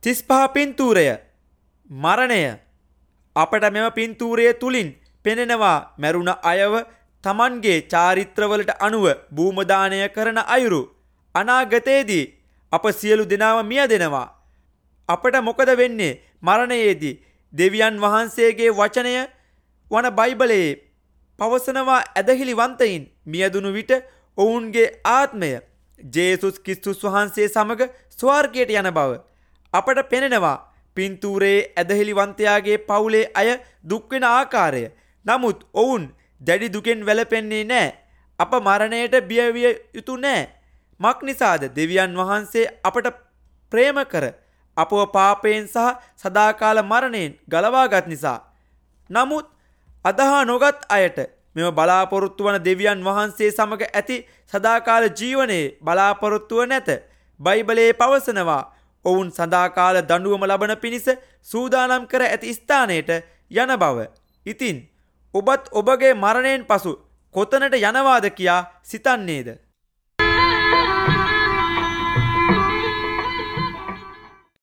35 පින්තූරය මරණය අපට මෙම පින්තූරය තුලින් පෙනෙනවා මරුණ අයව තමන්ගේ චාරිත්‍රවලට අනුව භූමදානය කරන අයුරු. අනාගතයේදී අප සියලු දෙනාම මිය දෙනවා. අපට මොකද වෙන්නේ මරණයේදී? දෙවියන් වහන්සේගේ වචනය වන බයිබලයේ පවසනවා ඇදහිලිවන්තයින් මියදුණු විට ඔවුන්ගේ ආත්මය ජේසුස් ක්‍රිස්තුස් වහන්සේ සමග ස්වර්ගයට යන බව. අපට පෙනෙනවා පින්තූරයේ ඇදහිලිවන්තයාගේ පවුලේ අය දුක් වෙන ආකාරය. නමුත් ඔවුන් දැඩි දුකෙන් වැළපෙන්නේ නැහැ. අප මරණයට බිය විය යුතු නැහැ. මක් නිසාද? දෙවියන් වහන්සේ අපට ප්‍රේම කර අපව පාපයෙන් සහ සදාකාල මරණයෙන් ගලවාගත් නිසා. නමුත් අදහා නොගත් අයට මෙම බලාපොරොත්තු වන දෙවියන් වහන්සේ සමග ඇති සදාකාල ජීවනයේ බලාපොරොත්තුව නැත. බයිබලයේ පවසනවා ඔවුන් සදාකාල දඬුවම ලබන පිණිස සූදානම් කර ඇති ස්ථානයට යන බව. ඉතින් ඔබත් ඔබගේ මරණයෙන් පසු කොතනට යනවාද කියා සිතන්නේද?